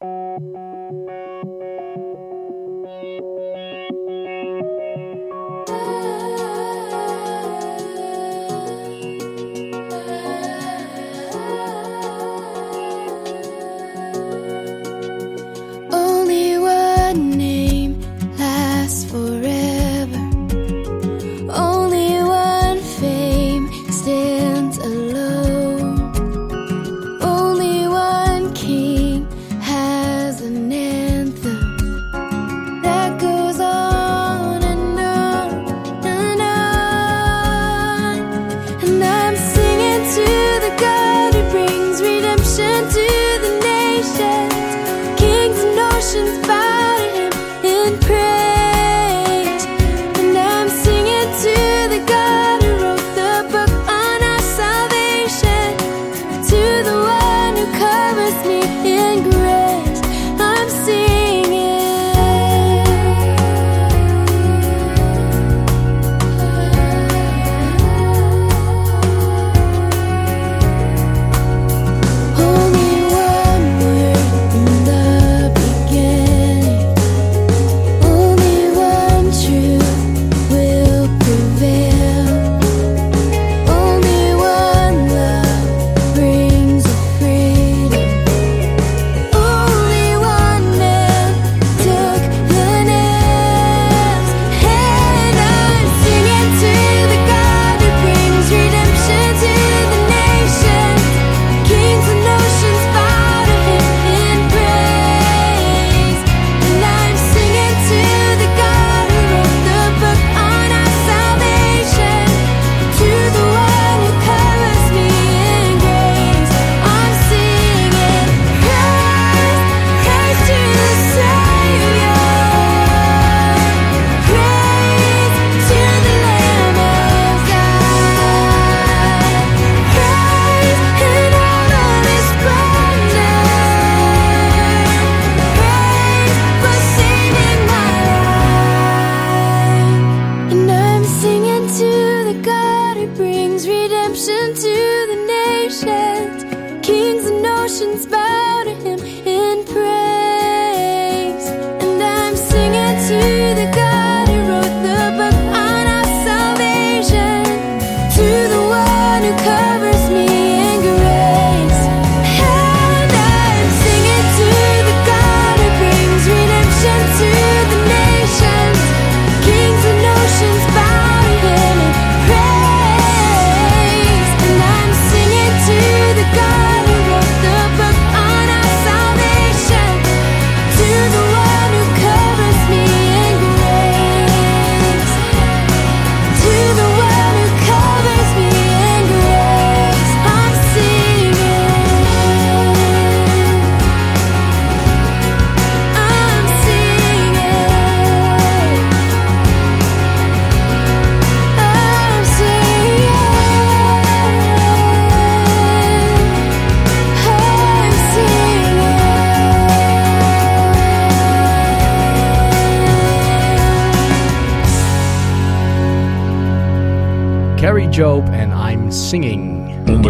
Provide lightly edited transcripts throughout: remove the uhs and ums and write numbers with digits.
Carrie Job en I'm Singing.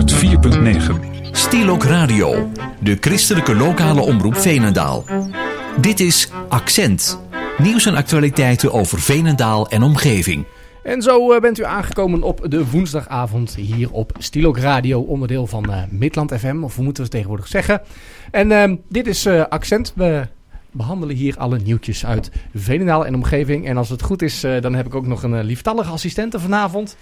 104.9 Stielok Radio, de christelijke lokale omroep Veenendaal. Dit is Accent. Nieuws en actualiteiten over Veenendaal en omgeving. En zo bent u aangekomen op de woensdagavond hier op Stielok Radio, onderdeel van Midland FM, of hoe moeten we het tegenwoordig zeggen. En dit is Accent. We behandelen hier alle nieuwtjes uit Veenendaal en omgeving. En als het goed is, dan heb ik ook nog een lieftallige assistente vanavond.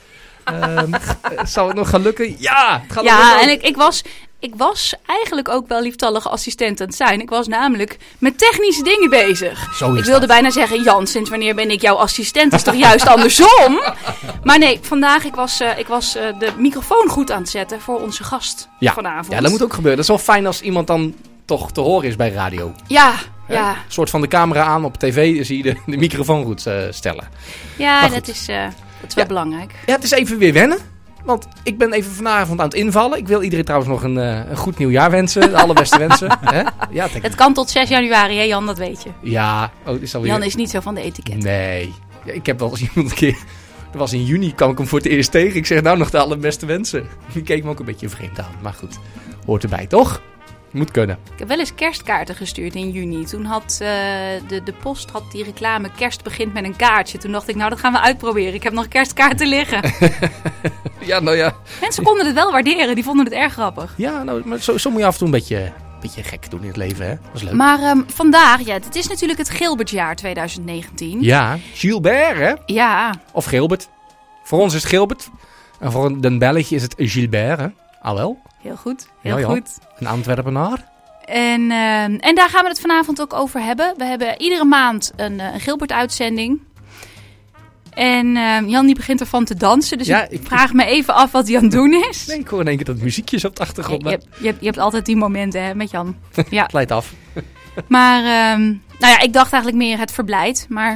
Zou het nog gaan lukken? Ja, het gaat lukken. En ik was eigenlijk ook wel lieftallige assistent aan het zijn. Ik was namelijk met technische dingen bezig. Ik wilde bijna zeggen, Jan, sinds wanneer ben ik jouw assistent? Dat is toch juist andersom? Maar nee, vandaag ik was de microfoon goed aan het zetten voor onze gast vanavond. Ja, dat moet ook gebeuren. Dat is wel fijn als iemand dan toch te horen is bij radio. Ja. Een soort van de camera aan op tv zie je de microfoon goed stellen. Ja, dat is wel belangrijk. Ja, het is even weer wennen. Want ik ben even vanavond aan het invallen. Ik wil iedereen trouwens nog een goed nieuwjaar wensen. De allerbeste wensen. Hè? Ja, het kan tot 6 januari, hè Jan, dat weet je. Ja. Is alweer... Jan is niet zo van de etiket. Nee. Ja, ik heb wel eens iemand een keer... Dat was in juni, kwam ik hem voor het eerst tegen. Ik zeg nou nog de allerbeste wensen. Die keek me ook een beetje vreemd aan. Maar goed, hoort erbij, toch? Moet kunnen. Ik heb wel eens kerstkaarten gestuurd in juni. Toen had de post die reclame kerst begint met een kaartje. Toen dacht ik, nou dat gaan we uitproberen. Ik heb nog kerstkaarten liggen. Ja, nou ja. Mensen konden het wel waarderen. Die vonden het erg grappig. Ja, nou, maar zo moet je af en toe een beetje gek doen in het leven, hè? Dat is leuk. Maar vandaag, het is natuurlijk het Gilbertjaar 2019. Ja, Gilbert, hè? Ja. Of Gilbert. Voor ons is het Gilbert. En voor den Belg is het Gilbert, hè? Ah wel. Heel goed, heel goed. Een Antwerpenaar. En daar gaan we het vanavond ook over hebben. We hebben iedere maand een Gilbert-uitzending. En Jan die begint ervan te dansen. Dus ik vraag me even af wat hij aan het doen is. Nee, ik hoor in één keer dat muziekjes op de achtergrond. Je hebt altijd die momenten hè, met Jan. Ja. Het leidt af. Maar ik dacht eigenlijk meer het verblijdt. Maar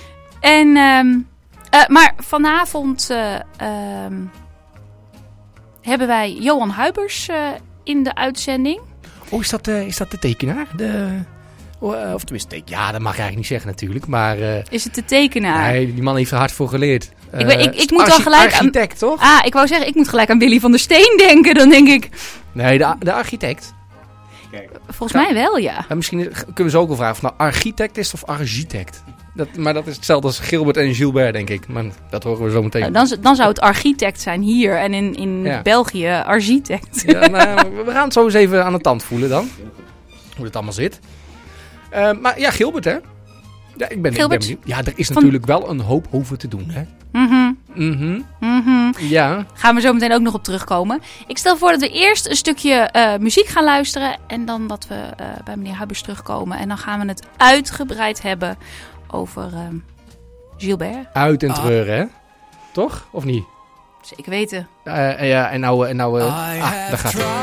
vanavond hebben wij Johan Huibers in de uitzending. Oh, is dat de tekenaar? Of tenminste, ja, dat mag je eigenlijk niet zeggen natuurlijk. Maar, is het de tekenaar? Nee, die man heeft er hard voor geleerd. Ik moet wel gelijk architect, toch? Ik wou zeggen, ik moet gelijk aan Willy van der Steen denken. Dan denk ik... Nee, de architect. Volgens mij wel, ja. Misschien kunnen we ze ook wel vragen of het nou architect is of architect. Maar dat is hetzelfde als Gilbert en Gilbert, denk ik. Maar dat horen we zo meteen. Dan zou het architect zijn hier en in België architect. Ja, we gaan het zo eens even aan de tand voelen dan. Hoe het allemaal zit. Maar ja, Gilbert, hè? Ja, ik ben benieuwd. Ja, er is natuurlijk wel een hoop over te doen, hè? Ja. Gaan we zo meteen ook nog op terugkomen. Ik stel voor dat we eerst een stukje muziek gaan luisteren. En dan dat we bij meneer Huibers terugkomen. En dan gaan we het uitgebreid hebben over Gilbert. Uit en treuren, hè? Toch? Of niet? Zeker weten. Ja, en nou daar gaat het.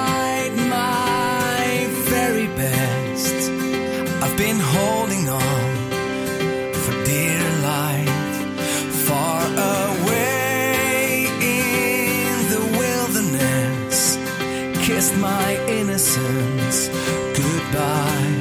I've been holding on for dear life, far away in the wilderness, kissed my innocence goodbye.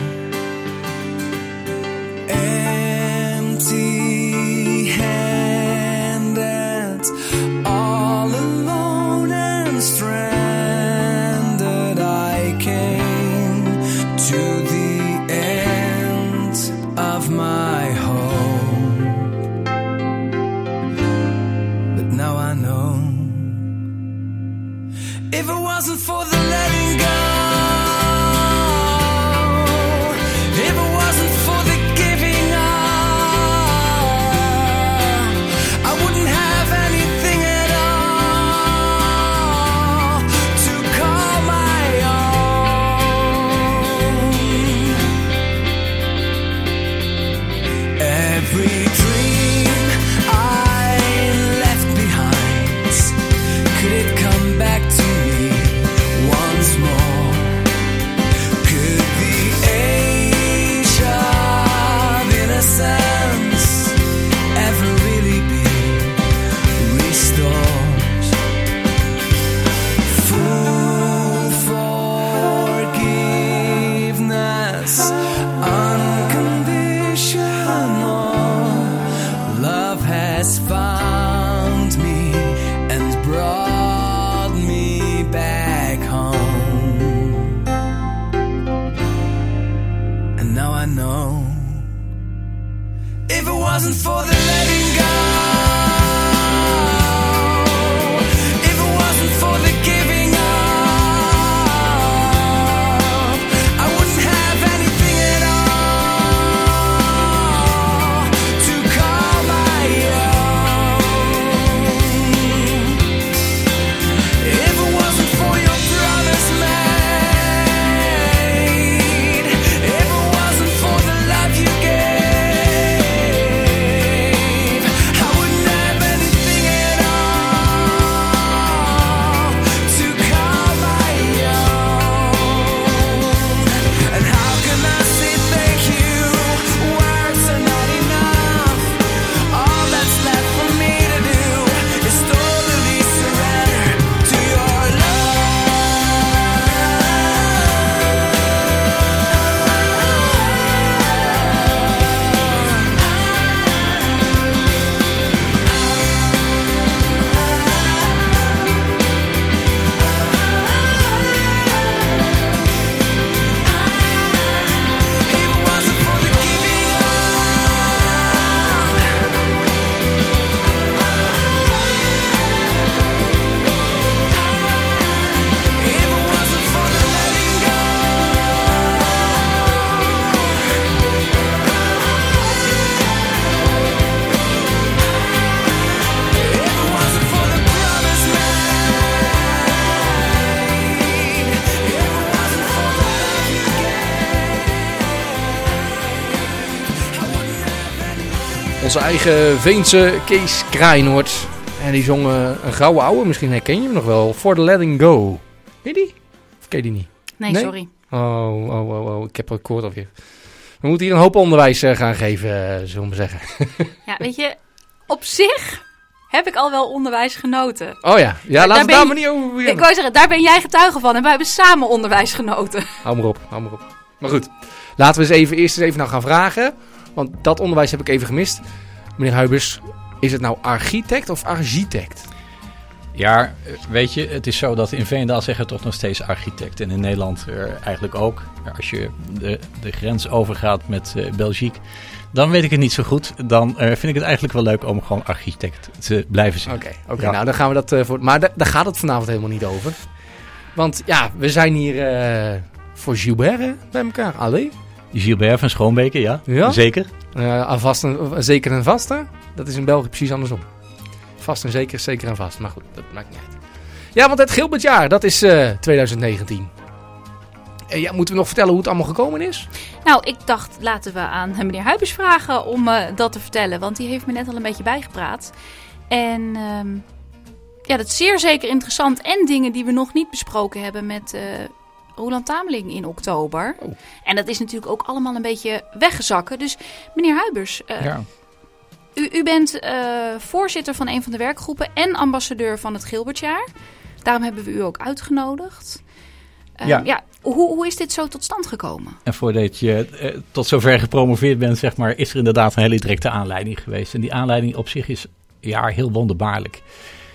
Empty-handed, all alone and stranded, I came to the of my home, but now I know if it wasn't for the letting go, if it wasn't for the giving up, I wouldn't have anything at all to call my own. Every dream I left behind, could it come back to me once more? Could the age of innocence ever really be restored? Full forgiveness, has found me and brought me back home. And now I know if it wasn't for the letting go, if it wasn't for the giving up, I wouldn't have anything at all to call my own. If it wasn't for your promise made, if it wasn't for the love you gave, onze eigen Veense Kees Kraaienoord. En die zong een gouden ouwe, misschien herken je hem nog wel. For the Letting Go. Ken je die? Of ken je die niet? Nee, sorry. Oh, ik heb een record alweer. We moeten hier een hoop onderwijs gaan geven, zullen we maar zeggen. Ja, weet je, op zich heb ik al wel onderwijs genoten. Oh ja, laten we daar maar niet over beginnen. Ik wou zeggen, daar ben jij getuige van en wij hebben samen onderwijs genoten. Hou maar op. Maar goed, laten we eerst eens even nou gaan vragen. Want dat onderwijs heb ik even gemist. Meneer Huibers, is het nou architect of architect? Ja, weet je, het is zo dat in Veenendaal zeggen toch nog steeds architect. En in Nederland eigenlijk ook. Als je de grens overgaat met België, dan weet ik het niet zo goed. Dan vind ik het eigenlijk wel leuk om gewoon architect te blijven zeggen. Oké. Nou dan gaan we dat voor... Maar daar gaat het vanavond helemaal niet over. Want ja, we zijn hier voor Gilbert bij elkaar. Allee. Gilbert van Schoonbeke, ja? Zeker. Zeker en vaste. Dat is in België precies andersom. Vast en zeker, zeker en vast. Maar goed, dat maakt niet uit. Ja, want het Gilbertjaar, dat is 2019. Moeten we nog vertellen hoe het allemaal gekomen is? Nou, ik dacht, laten we aan meneer Huibers vragen om dat te vertellen. Want die heeft me net al een beetje bijgepraat. En dat is zeer zeker interessant. En dingen die we nog niet besproken hebben met Roland Tameling in oktober. Oh. En dat is natuurlijk ook allemaal een beetje weggezakken. Dus meneer Huibers... U bent voorzitter van een van de werkgroepen en ambassadeur van het Gilbertjaar. Daarom hebben we u ook uitgenodigd. Hoe is dit zo tot stand gekomen? En voordat je tot zover gepromoveerd bent, zeg maar, is er inderdaad een hele directe aanleiding geweest. En die aanleiding op zich is heel wonderbaarlijk.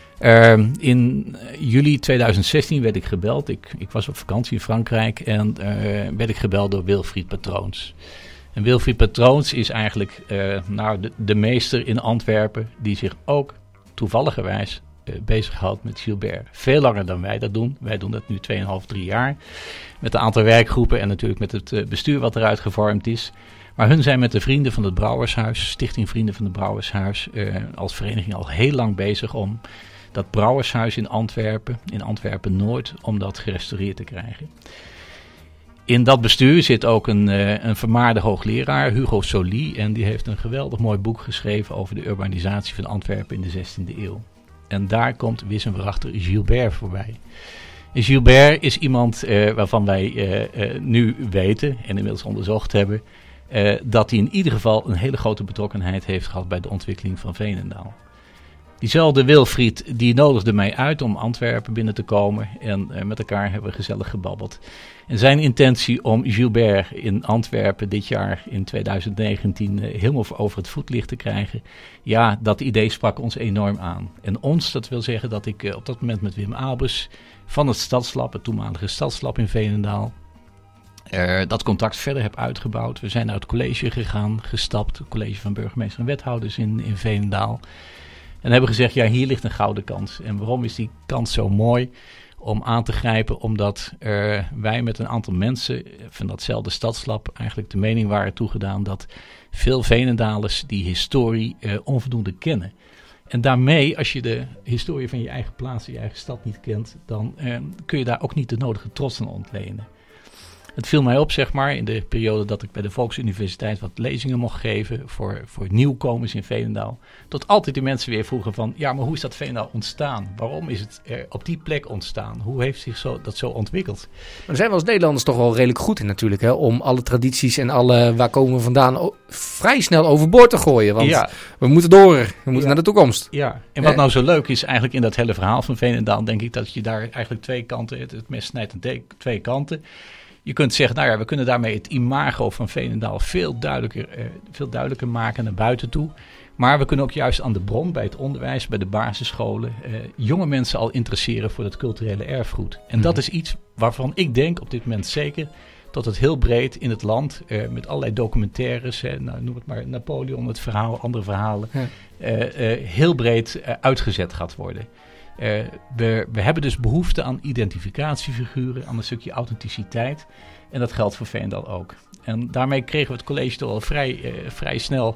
In juli 2016 werd ik gebeld. Ik was op vakantie in Frankrijk en werd ik gebeld door Wilfried Patroons. En Wilfried Patroons is eigenlijk de meester in Antwerpen die zich ook toevalligerwijs bezighoudt met Gilbert. Veel langer dan wij dat doen. Wij doen dat nu 2,5-3 jaar. Met een aantal werkgroepen en natuurlijk met het bestuur wat eruit gevormd is. Maar hun zijn met de Vrienden van het Brouwershuis, Stichting Vrienden van het Brouwershuis, als vereniging al heel lang bezig om dat Brouwershuis in Antwerpen-Noord, om dat gerestaureerd te krijgen. In dat bestuur zit ook een vermaarde hoogleraar, Hugo Solie. En die heeft een geweldig mooi boek geschreven over de urbanisatie van Antwerpen in de 16e eeuw. En daar komt wis en waarachter Gilbert voorbij. En Gilbert is iemand waarvan wij nu weten en inmiddels onderzocht hebben, dat hij in ieder geval een hele grote betrokkenheid heeft gehad bij de ontwikkeling van Veenendaal. Diezelfde Wilfried, die nodigde mij uit om Antwerpen binnen te komen. En met elkaar hebben we gezellig gebabbeld. En zijn intentie om Gilbert in Antwerpen dit jaar in 2019 helemaal over het voetlicht te krijgen. Ja, dat idee sprak ons enorm aan. En ons, dat wil zeggen dat ik op dat moment met Wim Abers van het Stadslab, het toenmalige Stadslab in Veenendaal, dat contact verder heb uitgebouwd. We zijn naar het college gegaan, gestapt. Het college van burgemeester en wethouders in Veenendaal. En hebben gezegd, ja, hier ligt een gouden kans. En waarom is die kans zo mooi om aan te grijpen? Omdat wij met een aantal mensen van datzelfde Stadslab eigenlijk de mening waren toegedaan dat veel Veenendalers die historie onvoldoende kennen. En daarmee, als je de historie van je eigen plaats, je eigen stad niet kent, dan kun je daar ook niet de nodige trots aan ontlenen. Het viel mij op, zeg maar, in de periode dat ik bij de Volksuniversiteit wat lezingen mocht geven voor nieuwkomers in Veenendaal. Dat altijd de mensen weer vroegen van, ja, maar hoe is dat Veenendaal ontstaan? Waarom is het op die plek ontstaan? Hoe heeft zich dat zo ontwikkeld? Maar zijn we als Nederlanders toch wel redelijk goed in natuurlijk, hè? Om alle tradities en alle waar komen we vandaan vrij snel overboord te gooien. Want we moeten door, we moeten naar de toekomst. Ja, en wat nou zo leuk is eigenlijk in dat hele verhaal van Veenendaal, denk ik dat je daar eigenlijk twee kanten, het mes snijdt aan twee kanten. Je kunt zeggen, nou ja, we kunnen daarmee het imago van Veenendaal veel duidelijker maken naar buiten toe. Maar we kunnen ook juist aan de bron, bij het onderwijs, bij de basisscholen, jonge mensen al interesseren voor dat culturele erfgoed. En dat is iets waarvan ik denk op dit moment zeker dat het heel breed in het land, met allerlei documentaires, noem het maar Napoleon, het verhaal, andere verhalen, heel breed uitgezet gaat worden. We hebben dus behoefte aan identificatiefiguren, aan een stukje authenticiteit. En dat geldt voor Veenendaal ook. En daarmee kregen we het college toch al vrij snel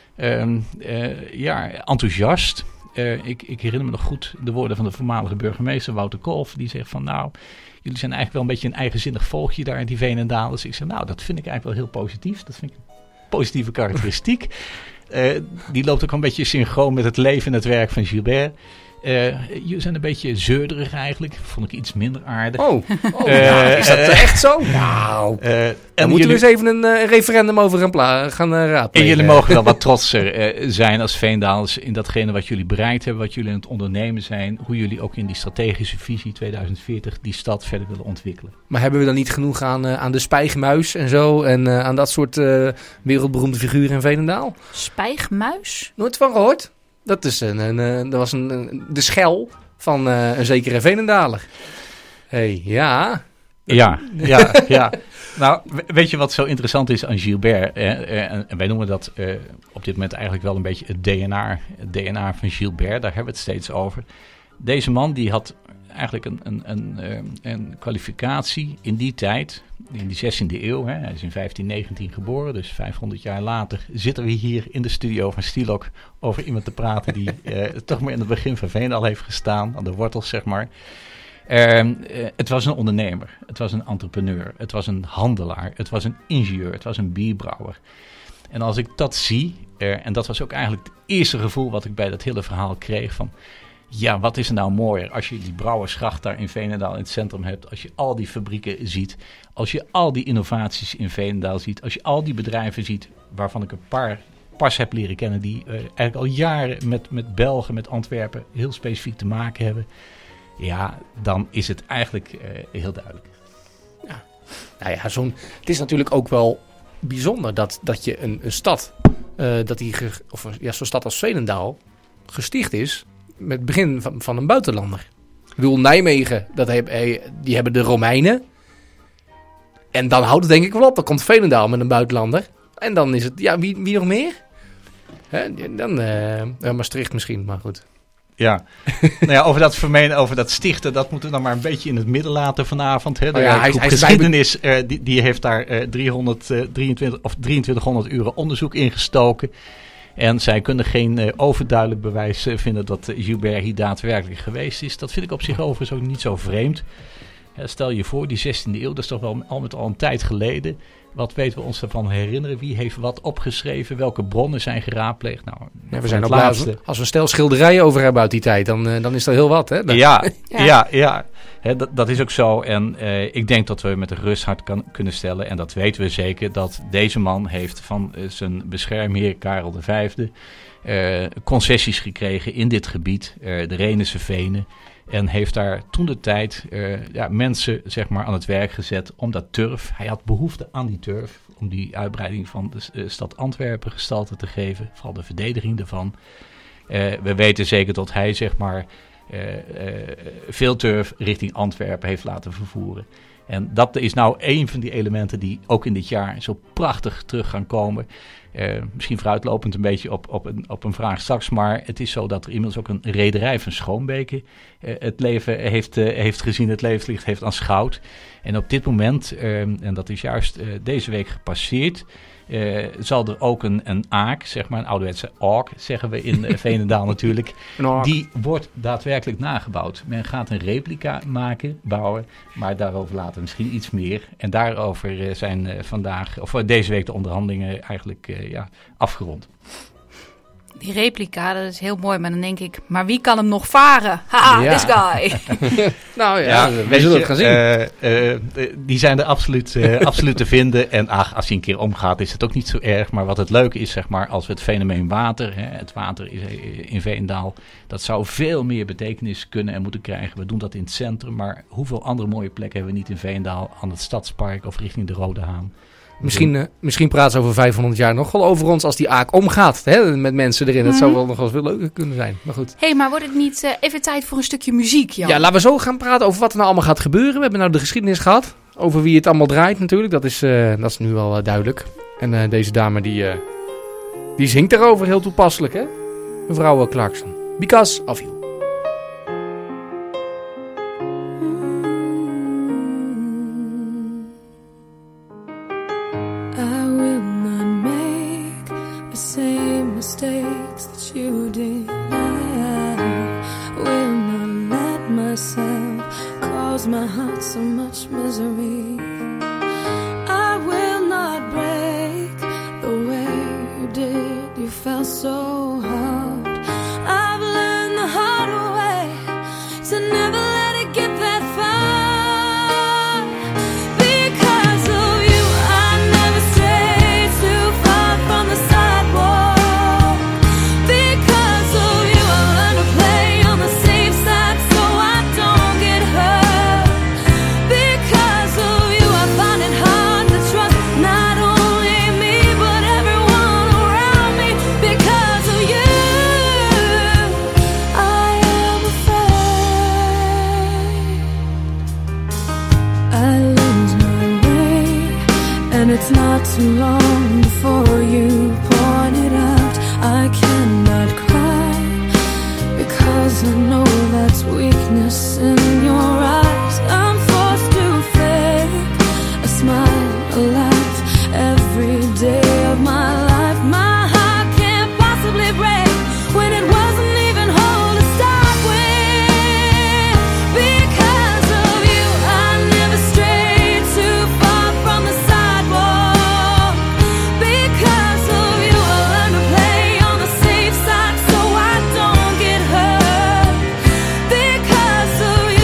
enthousiast. Ik herinner me nog goed de woorden van de voormalige burgemeester Wouter Kolff. Die zegt van, nou, jullie zijn eigenlijk wel een beetje een eigenzinnig voogdje daar in die Veenendaalers. Ik zeg, nou, dat vind ik eigenlijk wel heel positief. Dat vind ik een positieve karakteristiek. die loopt ook een beetje synchroon met het leven en het werk van Gilbert. Jullie zijn een beetje zeurderig eigenlijk. Vond ik iets minder aardig. Is dat echt zo? Nou, dan moeten we eens even een referendum over gaan raadplegen. En jullie mogen wel wat trotser zijn als Veendaalers in datgene wat jullie bereikt hebben, wat jullie aan het ondernemen zijn, hoe jullie ook in die strategische visie 2040 die stad verder willen ontwikkelen. Maar hebben we dan niet genoeg aan de Spijgmuis en zo en aan dat soort wereldberoemde figuren in Veenendaal? Spijgmuis? Nooit van gehoord? Dat is de schel van een zekere Veenendaler. Ja. Nou, weet je wat zo interessant is aan Gilbert? En wij noemen dat op dit moment eigenlijk wel een beetje het DNA van Gilbert. Daar hebben we het steeds over. Deze man die had eigenlijk een kwalificatie in die tijd, in die 16e eeuw. Hè. Hij is in 1519 geboren, dus 500 jaar later zitten we hier in de studio van Stilok over iemand te praten die toch maar in het begin van Veenendaal heeft gestaan, aan de wortels zeg maar. Het was een ondernemer, het was een entrepreneur, het was een handelaar, het was een ingenieur, het was een bierbrouwer. En als ik dat zie, en dat was ook eigenlijk het eerste gevoel wat ik bij dat hele verhaal kreeg van, ja, wat is er nou mooier als je die brouwersgracht daar in Veenendaal in het centrum hebt, als je al die fabrieken ziet, als je al die innovaties in Veenendaal ziet, als je al die bedrijven ziet, waarvan ik een paar pas heb leren kennen die eigenlijk al jaren met België, met Antwerpen heel specifiek te maken hebben. Ja, dan is het eigenlijk heel duidelijk. Ja. Nou ja, het is natuurlijk ook wel bijzonder dat je een stad, zo'n stad als Veenendaal gesticht is met het begin van een buitenlander. Ik bedoel, Nijmegen, die hebben de Romeinen. En dan houdt het denk ik wel op. Dan komt Veenendaal met een buitenlander. En dan is het, ja, wie nog meer? Dan Maastricht misschien, maar goed. Ja, over dat stichten, dat moeten we dan maar een beetje in het midden laten vanavond. Hè. Geschiedenis, die heeft daar 2300 uren onderzoek ingestoken. En zij kunnen geen overduidelijk bewijs vinden dat Gilbert hier daadwerkelijk geweest is. Dat vind ik op zich overigens ook niet zo vreemd. Stel je voor, die 16e eeuw, dat is toch wel al met al een tijd geleden. Wat weten we ons ervan herinneren? Wie heeft wat opgeschreven? Welke bronnen zijn geraadpleegd? Nou, we zijn ook laatste. Als we een stel schilderijen over hebben uit die tijd, dan is dat heel wat. Hè? Ja. Dat is ook zo. En ik denk dat we met een gerust hart kunnen stellen, en dat weten we zeker, dat deze man heeft van zijn beschermheer Karel V concessies gekregen in dit gebied, de Rhenense Venen. En heeft daar toen de tijd mensen zeg maar aan het werk gezet om dat turf. Hij had behoefte aan die turf om die uitbreiding van de stad Antwerpen gestalte te geven. Vooral de verdediging daarvan. We weten zeker dat hij zeg maar veel turf richting Antwerpen heeft laten vervoeren. En dat is nou een van die elementen die ook in dit jaar zo prachtig terug gaan komen. Misschien vooruitlopend een beetje op een vraag straks, maar het is zo dat er inmiddels ook een rederij van Schoonbeke het leven heeft gezien, het levenslicht heeft aanschouwd. En op dit moment, en dat is juist deze week gepasseerd, zal er ook een aak, zeg maar een ouderwetse aak, zeggen we in Veenendaal natuurlijk, die wordt daadwerkelijk nagebouwd. Men gaat een replica bouwen, maar daarover later misschien iets meer. En daarover zijn deze week de onderhandelingen eigenlijk afgerond. Die replica, dat is heel mooi, maar dan denk ik, maar wie kan hem nog varen? Haha, this guy. Nou ja, we zullen het gaan zien. Die zijn er absoluut te vinden. En als hij een keer omgaat, is het ook niet zo erg. Maar wat het leuke is, zeg maar, als we het fenomeen water, het water is in Veenendaal, dat zou veel meer betekenis kunnen en moeten krijgen. We doen dat in het centrum, maar hoeveel andere mooie plekken hebben we niet in Veenendaal, aan het Stadspark of richting de Rode Haan? Misschien praten ze over 500 jaar nog wel over ons als die aak omgaat, hè, met mensen erin. Het zou wel nog wel eens veel leuker kunnen zijn. Maar goed. Hé, maar wordt het niet even tijd voor een stukje muziek, Jan? Ja, laten we zo gaan praten over wat er nou allemaal gaat gebeuren. We hebben nou de geschiedenis gehad. Over wie het allemaal draait natuurlijk. Dat is nu wel duidelijk. En deze dame die zingt erover heel toepasselijk, hè? Mevrouw Clarkson. Because of You. Mistakes that you did, I will not let myself cause my heart so much misery. I will not break the way you did. You felt And it's not too long before you point it out. I cannot cry because I know that's weakness in your eyes. I'm forced to fake a smile, a laugh every day of my life. My heart can't possibly break when it wasn't even whole to start with. Because of you, I never strayed too far from the sidewalk. Because of you, I learned to play on the safe side so I don't get hurt. Because of you,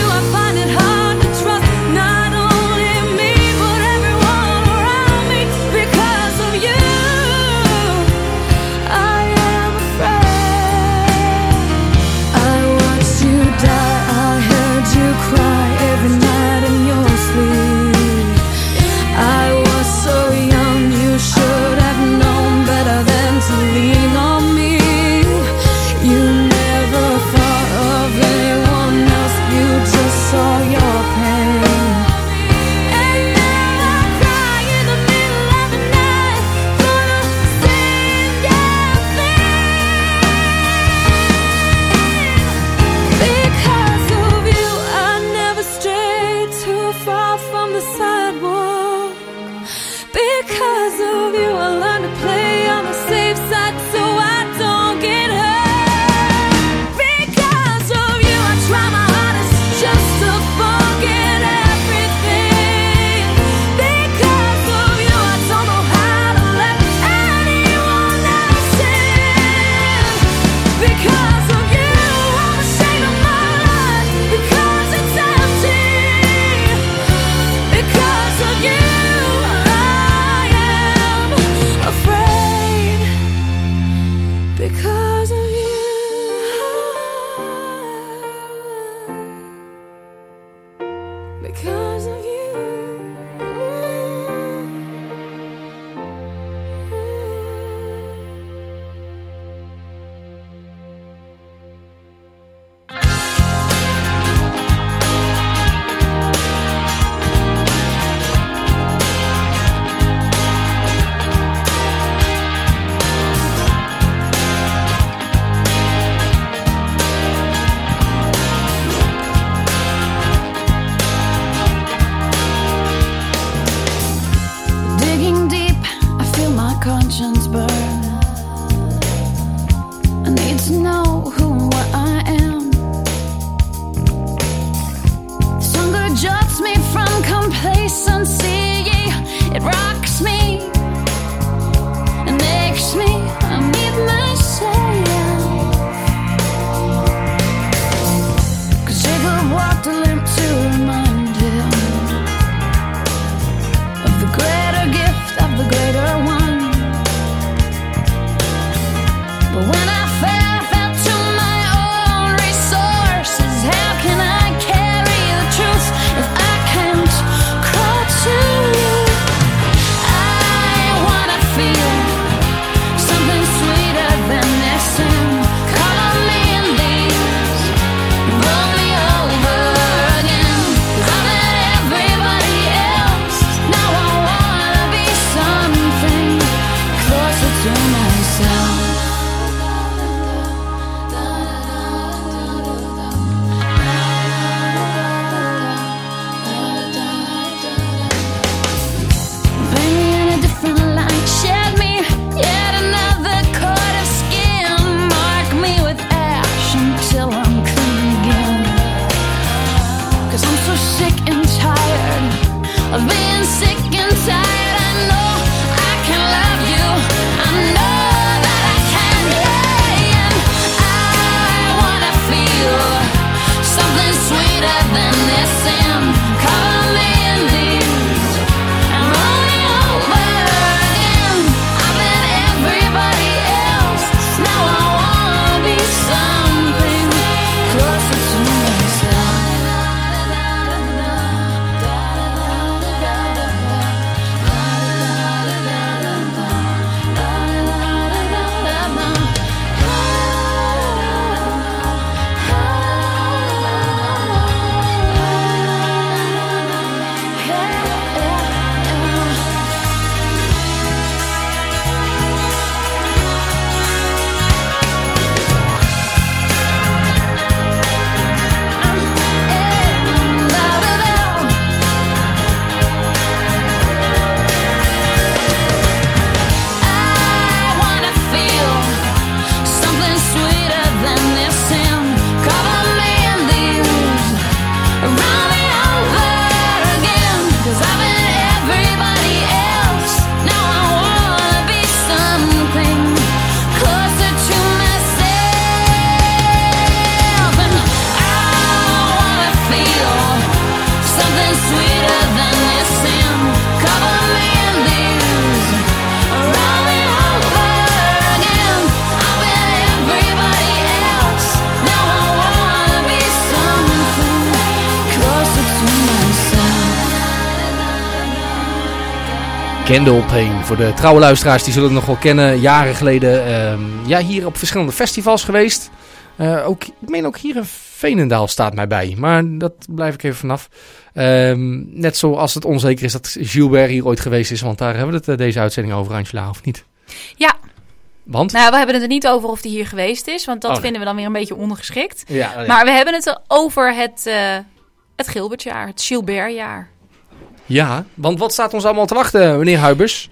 Candle Pain. Voor de trouwe luisteraars, die zullen het nog wel kennen. Jaren geleden hier op verschillende festivals geweest. Ik meen ook hier in Veenendaal staat mij bij. Maar dat blijf ik even vanaf. Net zoals het onzeker is dat Gilbert hier ooit geweest is. Want daar hebben we het deze uitzending over, Angela, of niet? Ja. Want? Nou, we hebben het er niet over of hij hier geweest is. Want dat vinden we dan weer een beetje ondergeschikt. Ja. Maar we hebben het over het Gilbertjaar. Het Gilbertjaar. Ja, want wat staat ons allemaal te wachten, meneer Huibers?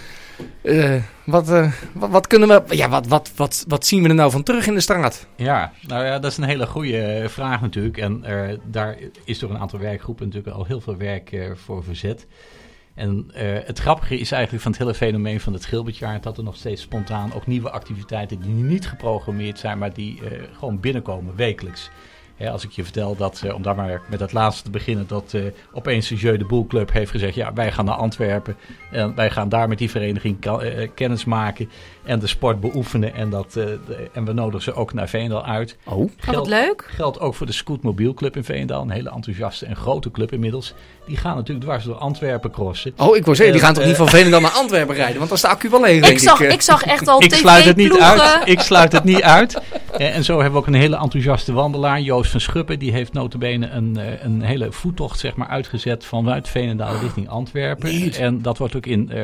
Wat kunnen we... Ja, wat zien we er nou van terug in de straat? Ja, nou ja, dat is een hele goede vraag natuurlijk. En daar is door een aantal werkgroepen natuurlijk al heel veel werk voor verzet. En het grappige is eigenlijk van het hele fenomeen van het Gilbertjaar... dat er nog steeds spontaan ook nieuwe activiteiten die niet geprogrammeerd zijn... maar die gewoon binnenkomen wekelijks. Als ik je vertel dat, om daar maar met het laatste te beginnen... dat opeens de Jeu de Boel Club heeft gezegd... ja, wij gaan naar Antwerpen en wij gaan daar met die vereniging kennis maken... en de sport beoefenen en we nodigen ze ook naar Veenendaal uit. Oh, wat leuk. Geldt ook voor de Scootmobiel Club in Veenendaal. Een hele enthousiaste en grote club inmiddels. Die gaan natuurlijk dwars door Antwerpen crossen. Oh, ik wou zeggen, die gaan toch niet van Veenendaal naar Antwerpen rijden? Want dan is de accu wel leeg, ik zag echt al Ik sluit het niet uit. En zo hebben we ook een hele enthousiaste wandelaar, Joost van Schuppen. Die heeft nota bene een hele voettocht zeg maar, uitgezet vanuit Veenendaal richting Antwerpen. Niet. En dat wordt ook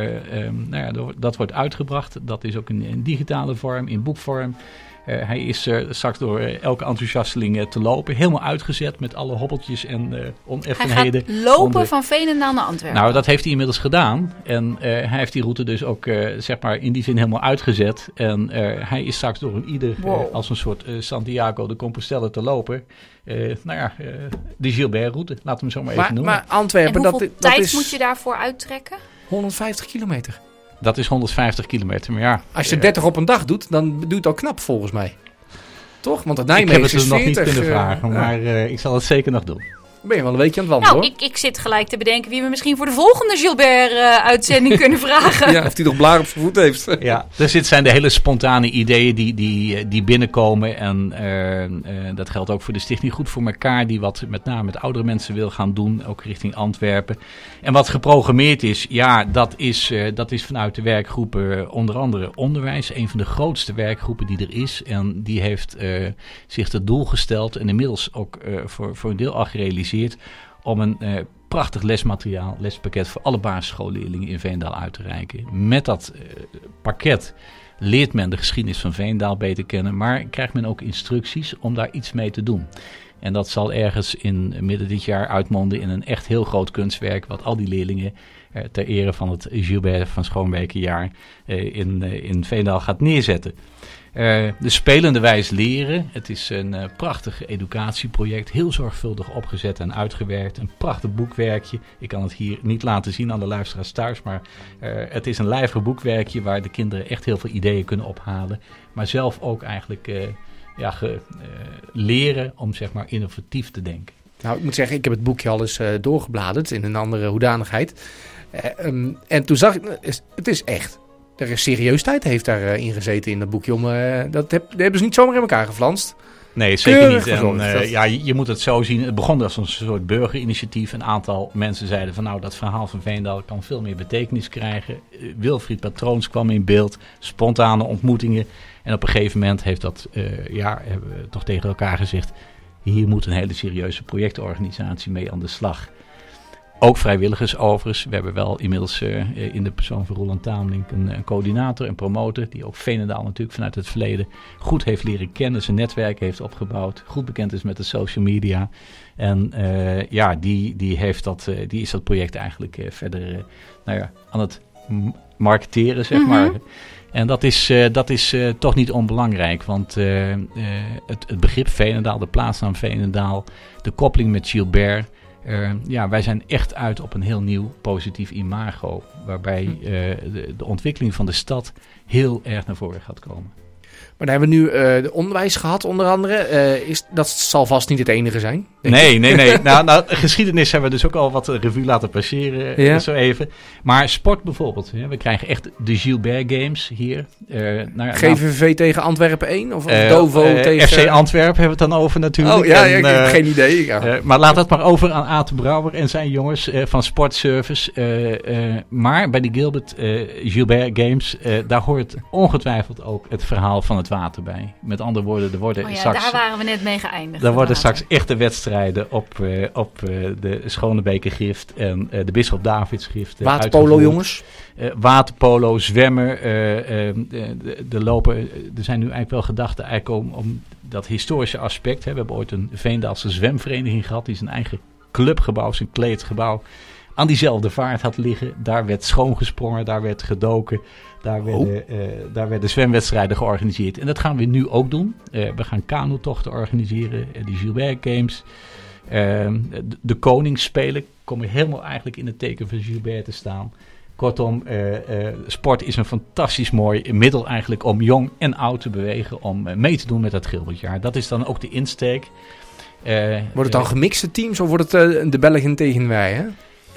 dat wordt uitgebracht. Dat is ook in digitale vorm, in boekvorm. Hij is straks door elke enthousiasteling te lopen. Helemaal uitgezet met alle hobbeltjes en oneffenheden. Hij gaat lopen van Veenendaal naar Antwerpen. Nou, dat heeft hij inmiddels gedaan. En hij heeft die route dus ook zeg maar in die zin helemaal uitgezet. En hij is straks door ieder als een soort Santiago de Compostela te lopen. De Gilbert-route, laten we hem zo maar even noemen. Maar Antwerpen, en hoeveel tijd moet je daarvoor uittrekken? 150 kilometer. Dat is 150 kilometer, maar ja. Als je 30 op een dag doet, dan doe je het al knap volgens mij. Toch? Want het Nijmegen is 40. Ik heb het nog niet kunnen vragen, maar ik zal het zeker nog doen. Ben je wel een weekje aan het wandelen, hoor. Ik zit gelijk te bedenken wie we misschien voor de volgende Gilbert-uitzending kunnen vragen. Ja, of die nog blaar op zijn voet heeft. Ja, dus dit zijn de hele spontane ideeën die binnenkomen. En dat geldt ook voor de Stichting Goed voor Elkaar, die wat met name met oudere mensen wil gaan doen, ook richting Antwerpen. En wat geprogrammeerd is, ja, dat is vanuit de werkgroepen onder andere onderwijs. Een van de grootste werkgroepen die er is. En die heeft zich het doel gesteld en inmiddels ook voor een deel al gerealiseerd om een prachtig lespakket voor alle basisschoolleerlingen in Veenendaal uit te reiken. Met dat pakket leert men de geschiedenis van Veenendaal beter kennen, maar krijgt men ook instructies om daar iets mee te doen. En dat zal ergens in midden dit jaar uitmonden in een echt heel groot kunstwerk, wat al die leerlingen ter ere van het Gilbert van Schoonbekerjaar in Veenendaal gaat neerzetten. De spelende wijs leren. Het is een prachtig educatieproject. Heel zorgvuldig opgezet en uitgewerkt. Een prachtig boekwerkje. Ik kan het hier niet laten zien aan de luisteraars thuis. Maar het is een lijvig boekwerkje waar de kinderen echt heel veel ideeën kunnen ophalen. Maar zelf ook eigenlijk leren om zeg maar innovatief te denken. Nou, ik moet zeggen, ik heb het boekje al eens doorgebladerd in een andere hoedanigheid. En toen zag ik, het is echt. Er is serieusheid heeft daarin gezeten in dat boekje. Dat hebben ze niet zomaar in elkaar geflanst. Nee, zeker niet. En, je moet het zo zien. Het begon als een soort burgerinitiatief. Een aantal mensen zeiden van nou, dat verhaal van Veenendaal kan veel meer betekenis krijgen. Wilfried Patroons kwam in beeld. Spontane ontmoetingen. En op een gegeven moment hebben we toch tegen elkaar gezegd, hier moet een hele serieuze projectorganisatie mee aan de slag. Ook vrijwilligers overigens. We hebben wel inmiddels in de persoon van Roland Tamelink een coördinator en promotor. Die ook Veenendaal natuurlijk vanuit het verleden goed heeft leren kennen. Zijn netwerk heeft opgebouwd. Goed bekend is met de social media. En die is dat project eigenlijk verder aan het marketeren, zeg maar. En dat is toch niet onbelangrijk. Want het begrip Veenendaal, de plaatsnaam Veenendaal, de koppeling met Gilbert. Wij zijn echt uit op een heel nieuw positief imago. Waarbij de ontwikkeling van de stad heel erg naar voren gaat komen. Maar dan hebben we nu de onderwijs gehad, onder andere. Dat zal vast niet het enige zijn. Nee. Nou, geschiedenis hebben we dus ook al wat revue laten passeren, zo even. Maar sport bijvoorbeeld. We krijgen echt de Gilbert Games hier. GVV tegen Antwerpen 1? Of Dovo tegen... FC Antwerpen hebben we het dan over natuurlijk. Oh ja, ik heb geen idee. Ja. Maar laat dat maar over aan Aad de Brouwer en zijn jongens van Sportservice. Maar bij de Gilbert Games, daar hoort ongetwijfeld ook het verhaal van het water bij. Met andere woorden, er worden straks... daar waren we net mee geëindigd. Er worden straks echte wedstrijden op de Schonebekergrift en de Bisschop Davidsgrift. Waterpolo, jongens? Waterpolo, zwemmen. Er zijn nu eigenlijk wel gedachten om dat historische aspect. We hebben ooit een Veendaalse zwemvereniging gehad. Die zijn eigen clubgebouw, zijn kleedgebouw aan diezelfde vaart had liggen. Daar werd schoongesprongen, daar werd gedoken. Daar werden zwemwedstrijden georganiseerd. En dat gaan we nu ook doen. We gaan kanotochten organiseren. De Gilbert Games. De Koningsspelen komen helemaal eigenlijk in het teken van Gilbert te staan. Kortom, sport is een fantastisch mooi middel eigenlijk om jong en oud te bewegen. Om mee te doen met het Gilbertjaar. Dat is dan ook de insteek. Wordt het dan gemixte teams of wordt het de Belgen tegen wij, hè?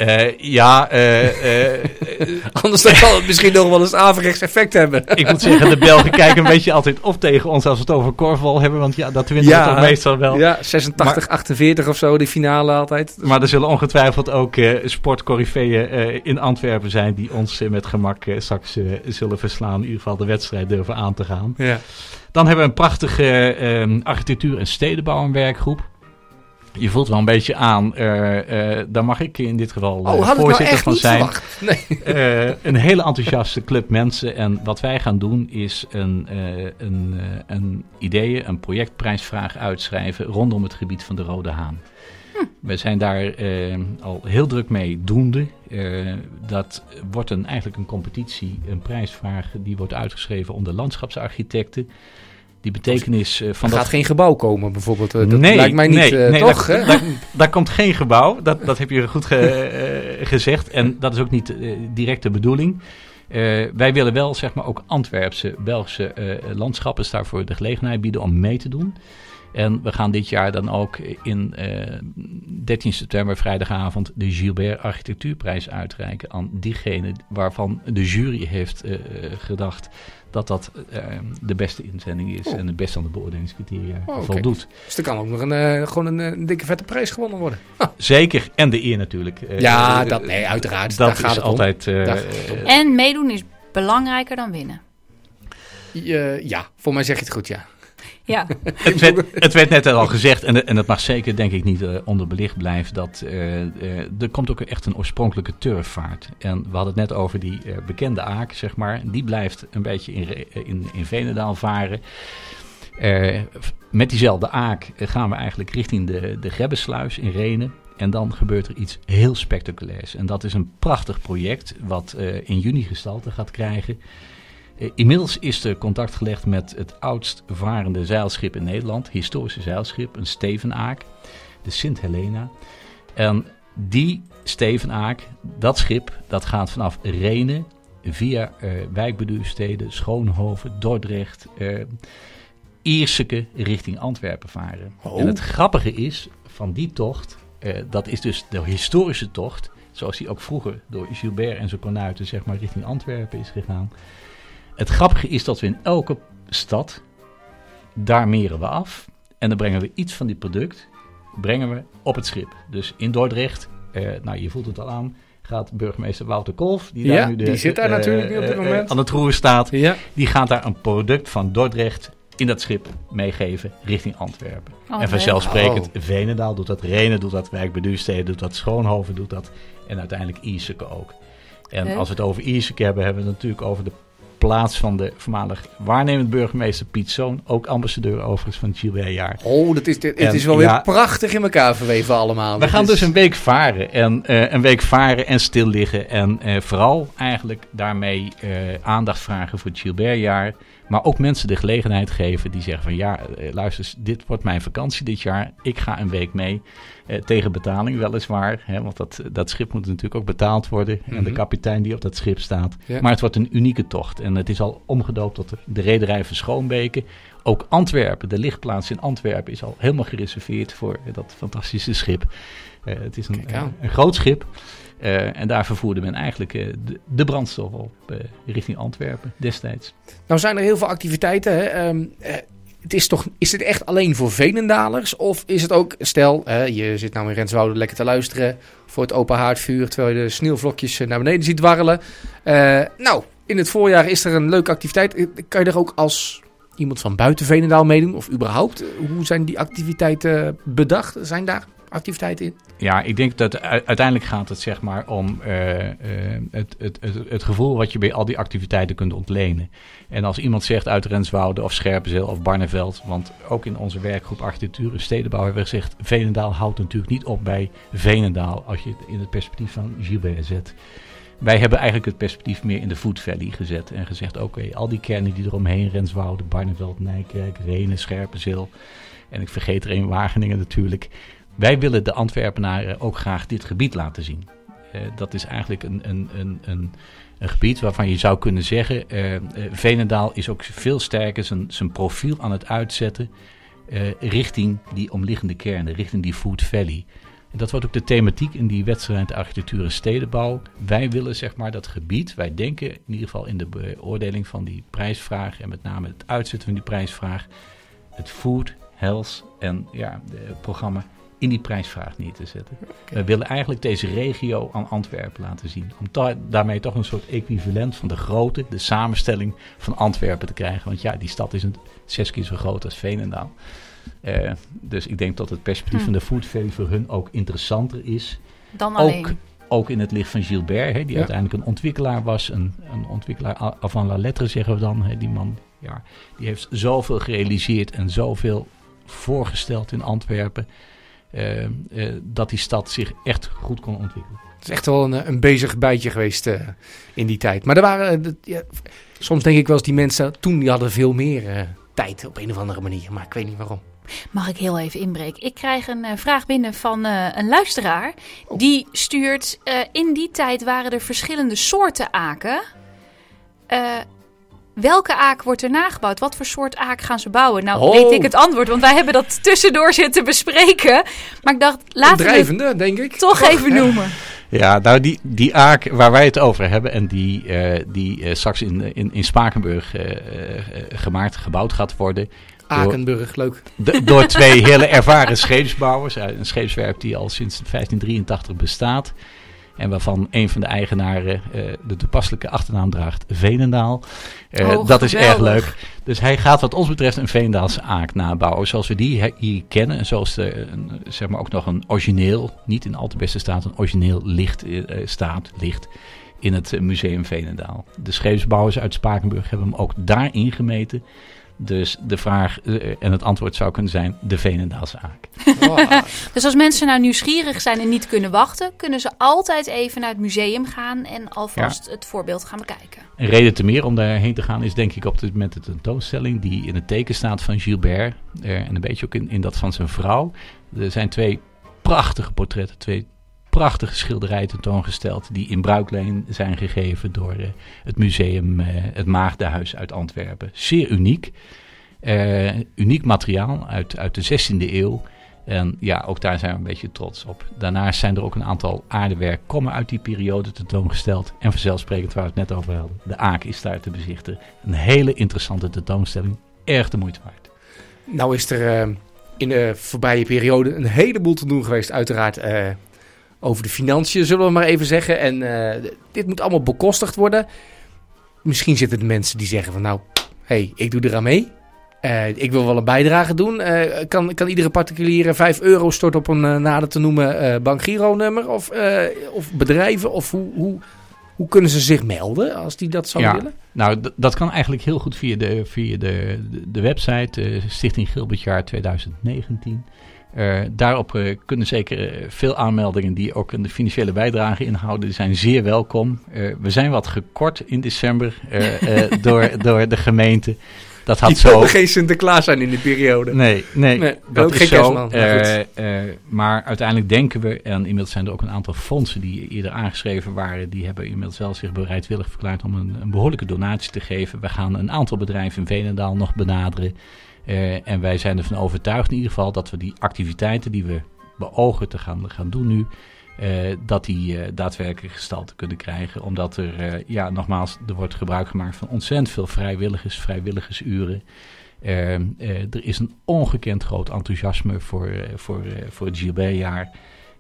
Anders dan kan het misschien nog wel eens averechts effect hebben. Ik moet zeggen, de Belgen kijken een beetje altijd op tegen ons als we het over korfbal hebben. Want dat winnen we toch meestal wel. Ja, 86-48 of zo, die finale altijd. Maar er zullen ongetwijfeld ook sportcorifeeën in Antwerpen zijn die ons met gemak straks zullen verslaan. In ieder geval de wedstrijd durven aan te gaan. Ja. Dan hebben we een prachtige architectuur- en stedenbouw werkgroep. Je voelt wel een beetje aan, daar mag ik in dit geval voorzitter van zijn. Nee. Een hele enthousiaste club mensen. En wat wij gaan doen is een projectprijsvraag uitschrijven rondom het gebied van de Rode Haan. We zijn daar al heel druk mee doende. Dat wordt eigenlijk een competitie, een prijsvraag die wordt uitgeschreven onder landschapsarchitecten. Die betekenis van gaat geen gebouw komen bijvoorbeeld? Dat lijkt mij niet, toch? Daar komt geen gebouw. Dat heb je goed gezegd. En dat is ook niet direct de bedoeling. Wij willen wel zeg maar ook Antwerpse, Belgische landschappen daarvoor de gelegenheid bieden om mee te doen. En we gaan dit jaar dan ook in 13 september, vrijdagavond, de Gilbert Architectuurprijs uitreiken aan diegene waarvan de jury heeft gedacht dat de beste inzending is en het beste aan de beoordelingscriteria voldoet. Dus er kan ook nog gewoon een dikke vette prijs gewonnen worden. Zeker, en de eer natuurlijk. Uiteraard. Dat is altijd... En meedoen is belangrijker dan winnen. Voor mij zeg je het goed, ja. Ja. Het werd net al gezegd, en dat mag zeker denk ik niet onderbelicht blijven, dat er komt ook echt een oorspronkelijke turfvaart. En we hadden het net over die bekende Aak, zeg maar. Die blijft een beetje in Veenendaal varen. Met diezelfde Aak gaan we eigenlijk richting de Grebbesluis in Rhenen. En dan gebeurt er iets heel spectaculairs. En dat is een prachtig project wat in juni gestalte gaat krijgen. Inmiddels is er contact gelegd met het oudst varende zeilschip in Nederland. Historische zeilschip, een Stevenaak, de Sint Helena. En die Stevenaak, dat schip, dat gaat vanaf Rhenen via wijkbestuursteden, Schoonhoven, Dordrecht, Ierseke richting Antwerpen varen. En het grappige is van die tocht, dat is dus de historische tocht, zoals die ook vroeger door Gilbert en zijn konuiten zeg maar richting Antwerpen is gegaan. Het grappige is dat we in elke stad, daar meren we af. En dan brengen we iets van die product op het schip. Dus in Dordrecht, je voelt het al aan, gaat burgemeester Wouter Kolff, die zit daar natuurlijk nu op dit moment aan het roer staat. Ja. Die gaat daar een product van Dordrecht in dat schip meegeven richting Antwerpen. En vanzelfsprekend, Veenendaal doet dat, Rhenen doet dat, Wijkbestuursteden doet dat, Schoonhoven doet dat. En uiteindelijk Ierseke ook. En als we het over Ierseke hebben we het natuurlijk over de plaats van de voormalig waarnemend burgemeester Piet Zoon, ook ambassadeur overigens van het Gilbertjaar. Het is wel weer prachtig in elkaar verweven allemaal. We gaan dus een week varen en stil liggen en vooral eigenlijk daarmee aandacht vragen voor het Gilbertjaar, maar ook mensen de gelegenheid geven die zeggen van luister, dit wordt mijn vakantie dit jaar, ik ga een week mee. Tegen betaling weliswaar, hè, want dat schip moet natuurlijk ook betaald worden. En de kapitein die op dat schip staat. Ja. Maar het wordt een unieke tocht. En het is al omgedoopt tot de rederij van Schoonbeke. Ook Antwerpen, de lichtplaats in Antwerpen, is al helemaal gereserveerd voor dat fantastische schip. Het is een groot schip. En daar vervoerde men eigenlijk de brandstof op richting Antwerpen destijds. Nou zijn er heel veel activiteiten. Hè? Is het echt alleen voor Veenendalers? Of is het ook, stel, je zit nou in Renswoude lekker te luisteren voor het open haardvuur, terwijl je de sneeuwvlokjes naar beneden ziet dwarrelen. In het voorjaar is er een leuke activiteit. Kan je er ook als iemand van buiten Veenendaal meedoen? Of überhaupt? Hoe zijn die activiteiten bedacht? Zijn daar activiteiten in? Ja, ik denk dat uiteindelijk gaat het zeg maar om het gevoel wat je bij al die activiteiten kunt ontlenen. En als iemand zegt uit Renswoude of Scherpenzeel of Barneveld, want ook in onze werkgroep architectuur en stedenbouw hebben we gezegd, Veenendaal houdt natuurlijk niet op bij Veenendaal als je het in het perspectief van Gilbert zet. Wij hebben eigenlijk het perspectief meer in de Food Valley gezet en gezegd, oké, al die kernen die eromheen, Renswoude, Barneveld, Nijkerk, Rhenen, Scherpenzeel en ik vergeet er een, Wageningen natuurlijk. Wij willen de Antwerpenaren ook graag dit gebied laten zien. Dat is eigenlijk een gebied waarvan je zou kunnen zeggen, Veenendaal is ook veel sterker zijn profiel aan het uitzetten richting die omliggende kernen, richting die Food Valley. En dat wordt ook de thematiek in die wedstrijd architectuur en stedenbouw. Wij willen zeg maar dat gebied, wij denken in ieder geval in de beoordeling van die prijsvraag en met name het uitzetten van die prijsvraag, het food, health en het programma in die prijsvraag neer te zetten. Okay. We willen eigenlijk deze regio aan Antwerpen laten zien. Om daarmee toch een soort equivalent van de grootte, de samenstelling van Antwerpen te krijgen. Want die stad is 6 keer zo groot als Veenendaal. Dus ik denk dat het perspectief van de Food Valley voor hun ook interessanter is. Dan alleen. Ook in het licht van Gilbert, die uiteindelijk een ontwikkelaar was. Een ontwikkelaar avant la lettre zeggen we dan. Die man die heeft zoveel gerealiseerd en zoveel voorgesteld in Antwerpen. Dat die stad zich echt goed kon ontwikkelen. Het is echt wel een bezig bijtje geweest in die tijd. Maar er waren, soms denk ik wel eens die mensen toen die hadden veel meer tijd op een of andere manier. Maar ik weet niet waarom. Mag ik heel even inbreken? Ik krijg een vraag binnen van een luisteraar. Oh. Die stuurt, in die tijd waren er verschillende soorten aken. Welke aak wordt er nagebouwd? Wat voor soort aak gaan ze bouwen? Nou, weet ik het antwoord, want wij hebben dat tussendoor zitten bespreken. Maar ik dacht, laten we het denk ik. Toch even noemen. Ja, nou die aak waar wij het over hebben en die straks in Spakenburg gebouwd gaat worden. Akenburg, leuk. Door 2 hele ervaren scheepsbouwers. Een scheepswerf die al sinds 1583 bestaat. En waarvan een van de eigenaren de toepasselijke achternaam draagt, Veenendaal. Dat is erg leuk. Dus hij gaat wat ons betreft een Veenendaalse aak nabouwen. Zoals we die hier kennen. En zoals zeg maar ook nog een origineel, niet in al te beste staat, een origineel ligt in het museum Veenendaal. De scheepsbouwers uit Spakenburg hebben hem ook daarin gemeten. Dus de vraag en het antwoord zou kunnen zijn de Veenendaalse aak. Wow. Dus als mensen nou nieuwsgierig zijn en niet kunnen wachten, kunnen ze altijd even naar het museum gaan en alvast het voorbeeld gaan bekijken. Een reden te meer om daarheen te gaan is denk ik op dit moment de tentoonstelling die in het teken staat van Gilbert. En een beetje ook in dat van zijn vrouw. Er zijn 2 prachtige portretten, 2 prachtige schilderijen tentoongesteld die in bruikleen zijn gegeven door het museum, het Maagdenhuis uit Antwerpen. Zeer uniek. Uniek materiaal uit de 16e eeuw. En ook daar zijn we een beetje trots op. Daarnaast zijn er ook een aantal aardewerken uit die periode tentoongesteld. En vanzelfsprekend waar we het net over hadden. De aak is daar te bezichtigen. Een hele interessante tentoonstelling. Erg de moeite waard. Nou is er in de voorbije periode een heleboel te doen geweest uiteraard. Over de financiën, zullen we maar even zeggen. En dit moet allemaal bekostigd worden. Misschien zitten er mensen die zeggen van ik doe eraan mee. Ik wil wel een bijdrage doen. Kan iedere particulier €5 storten op een nader te noemen bankgiro-nummer? Of bedrijven? Of hoe kunnen ze zich melden als die dat zouden willen? Nou, dat kan eigenlijk heel goed via de website Stichting Gilbertjaar 2019. Daarop kunnen zeker veel aanmeldingen die ook een financiële bijdrage inhouden. Die zijn zeer welkom. We zijn wat gekort in december door de gemeente. Dat had die zo... wilde geen Sinterklaas zijn in die periode. Nee, dat ook is geen zo. Kerstman. Maar uiteindelijk denken we, en inmiddels zijn er ook een aantal fondsen die eerder aangeschreven waren, die hebben inmiddels wel zich bereidwillig verklaard om een behoorlijke donatie te geven. We gaan een aantal bedrijven in Veenendaal nog benaderen. En wij zijn ervan overtuigd in ieder geval dat we die activiteiten die we beogen te gaan doen nu, dat die daadwerkelijk gestalte kunnen krijgen. Omdat er, nogmaals, er wordt gebruik gemaakt van ontzettend veel vrijwilligersuren. Er is een ongekend groot enthousiasme voor het Gilbertjaar.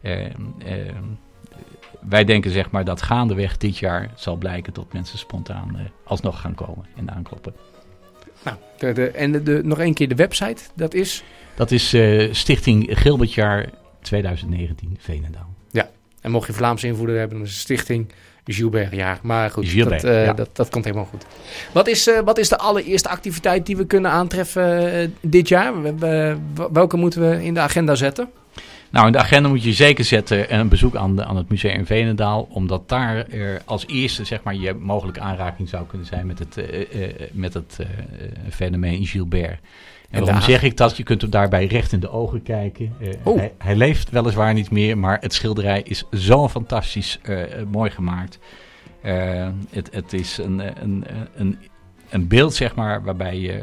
Wij denken zeg maar dat gaandeweg dit jaar zal blijken dat mensen spontaan alsnog gaan komen en aankloppen. Nou, nog één keer de website, dat is? Dat is Stichting Gilbertjaar 2019 Veenendaal. Ja, en mocht je Vlaamse invloeden hebben, dan is het Stichting Gilbertjaar. Maar goed, Gilbert, dat komt helemaal goed. Wat is de allereerste activiteit die we kunnen aantreffen dit jaar? Welke moeten we in de agenda zetten? Nou, in de agenda moet je zeker zetten een bezoek aan het museum Veenendaal. Omdat daar als eerste zeg maar je mogelijke aanraking zou kunnen zijn met het fenomeen Gilbert. En waarom zeg ik dat? Je kunt hem daarbij recht in de ogen kijken. Hij leeft weliswaar niet meer, maar het schilderij is zo fantastisch mooi gemaakt. Het is een beeld zeg maar waarbij je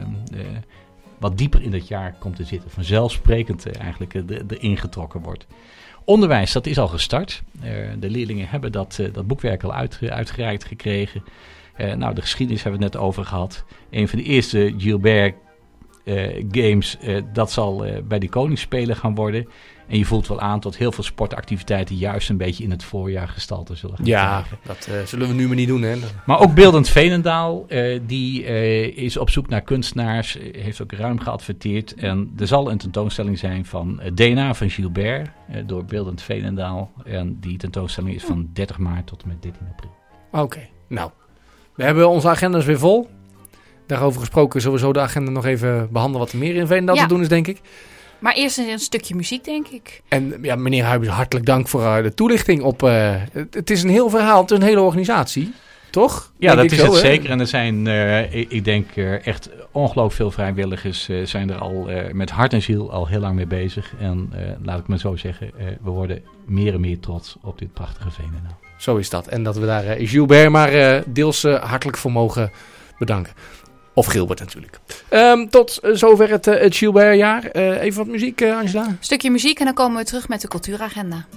wat dieper in het jaar komt te zitten. Vanzelfsprekend eigenlijk erin getrokken wordt. Onderwijs, dat is al gestart. De leerlingen hebben dat boekwerk al uitgereikt gekregen. De geschiedenis hebben we het net over gehad. Een van de eerste Gilbert games, dat zal bij de Koningsspelen gaan worden. En je voelt wel aan tot heel veel sportactiviteiten juist een beetje in het voorjaar gestalte zullen gaan krijgen. Dat zullen we nu maar niet doen. Hè? Maar ook Beeldend Veenendaal, die is op zoek naar kunstenaars, heeft ook ruim geadverteerd. En er zal een tentoonstelling zijn van DNA van Gilbert door Beeldend Veenendaal. En die tentoonstelling is van 30 maart tot en met 13 april. Oké, nou, we hebben onze agendas weer vol. Daarover gesproken sowieso de agenda nog even behandelen wat er meer in Veenendaal te doen is, denk ik. Maar eerst een stukje muziek, denk ik. En ja, meneer Huibers, hartelijk dank voor de toelichting op... het is een heel verhaal, het is een hele organisatie, toch? Ja, dat is het zeker. En er zijn, ik denk, echt ongelooflijk veel vrijwilligers zijn er al met hart en ziel al heel lang mee bezig. En laat ik maar zo zeggen, we worden meer en meer trots op dit prachtige Veenendaal. Zo is dat. En dat we daar Gilbert maar deels hartelijk voor mogen bedanken. Of Gilbert natuurlijk. Tot zover het Gilbertjaar. Even wat muziek, Angela. Een stukje muziek en dan komen we terug met de cultuuragenda.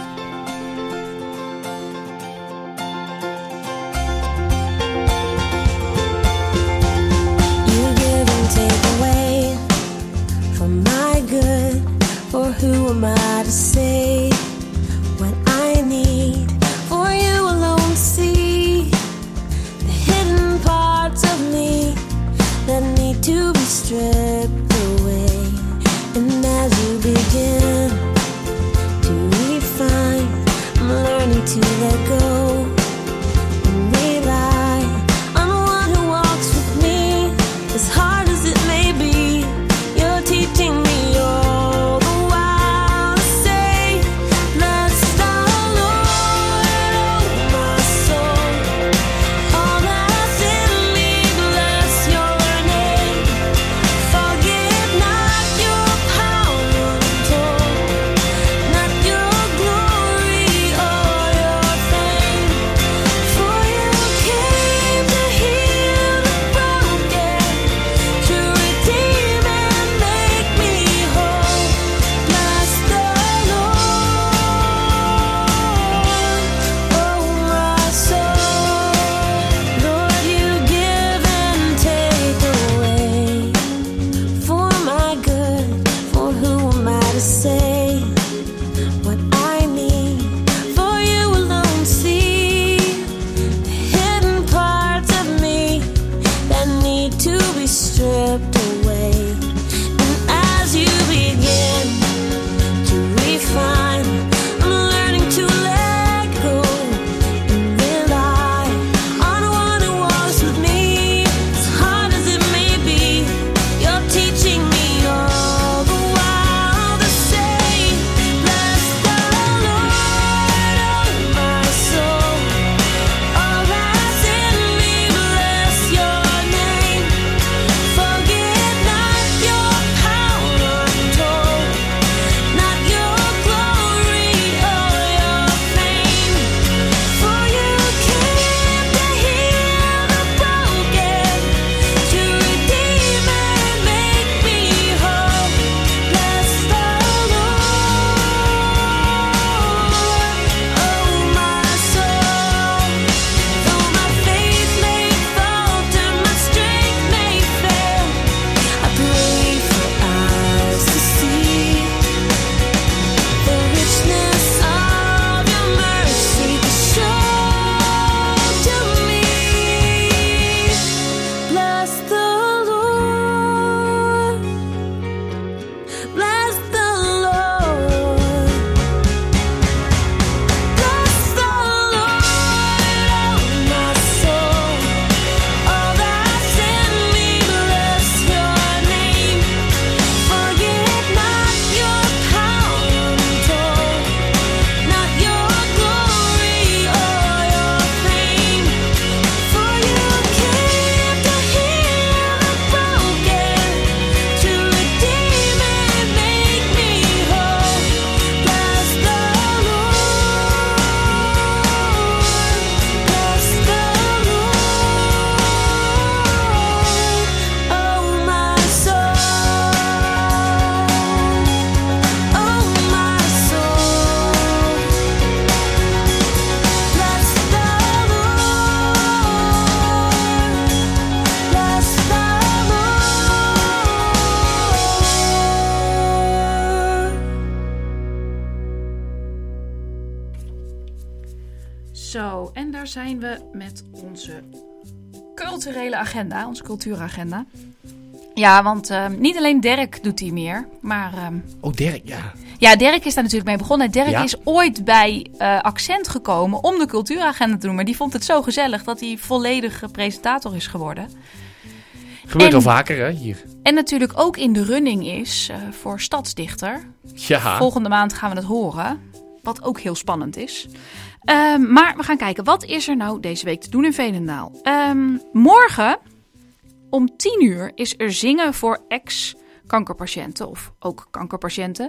You give and take away from my good. For who am I to say what I need? For you alone to see the hidden parts of me that need to be stripped away. And as you begin to refine daar zijn we met onze culturele agenda, onze cultuuragenda. Ja, want niet alleen Dirk doet die meer, maar... Dirk, ja. Ja, Dirk is daar natuurlijk mee begonnen. Dirk is ooit bij Accent gekomen om de cultuuragenda te doen. Maar die vond het zo gezellig dat hij volledig presentator is geworden. Gebeurt al vaker, hè, hier. En natuurlijk ook in de running is voor Stadsdichter. Ja. Volgende maand gaan we het horen. Wat ook heel spannend is. Maar we gaan kijken, wat is er nou deze week te doen in Veenendaal? Morgen om 10:00 is er zingen voor ex-kankerpatiënten of ook kankerpatiënten.